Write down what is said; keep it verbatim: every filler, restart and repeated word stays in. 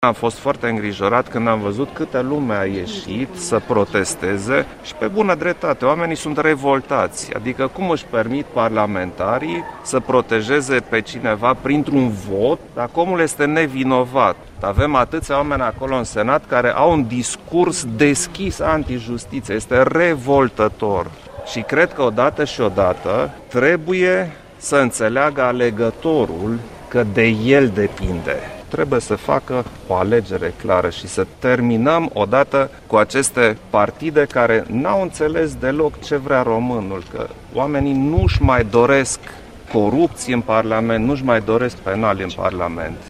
Am fost foarte îngrijorat când am văzut câtă lume a ieșit să protesteze și pe bună dreptate. Oamenii sunt revoltați. Adică cum își permit parlamentarii să protejeze pe cineva printr-un vot dacă omul este nevinovat? Avem atâția oameni acolo în Senat care au un discurs deschis antijustiție. Este revoltător. Și cred că odată și odată trebuie să înțeleagă alegătorul că de el depinde. Trebuie să facă o alegere clară și să terminăm odată cu aceste partide care n-au înțeles deloc ce vrea românul, că oamenii nu-și mai doresc corupție în Parlament, nu-și mai doresc penali în Parlament.